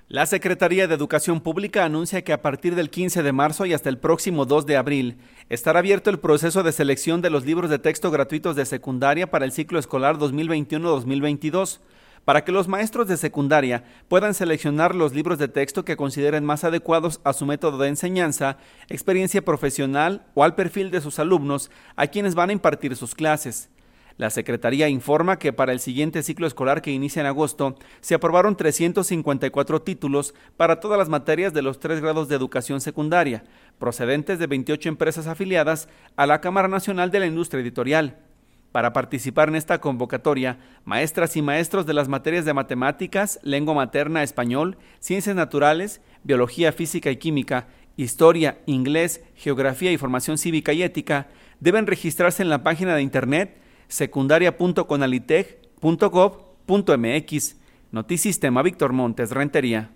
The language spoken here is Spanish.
La Secretaría de Educación Pública anuncia que a partir del 15 de marzo y hasta el próximo 2 de abril estará abierto el proceso de selección de los libros de texto gratuitos de secundaria para el ciclo escolar 2021-2022, para que los maestros de secundaria puedan seleccionar los libros de texto que consideren más adecuados a su método de enseñanza, experiencia profesional o al perfil de sus alumnos a quienes van a impartir sus clases. La Secretaría informa que para el siguiente ciclo escolar que inicia en agosto se aprobaron 354 títulos para todas las materias de los 3 grados de educación secundaria, procedentes de 28 empresas afiliadas a la Cámara Nacional de la Industria Editorial. Para participar en esta convocatoria, maestras y maestros de las materias de matemáticas, lengua materna, español, ciencias naturales, biología, física y química, historia, inglés, geografía y formación cívica y ética deben registrarse en la página de internet secundaria.conalitech.gov.mx. Notisistema Víctor Montes Rentería.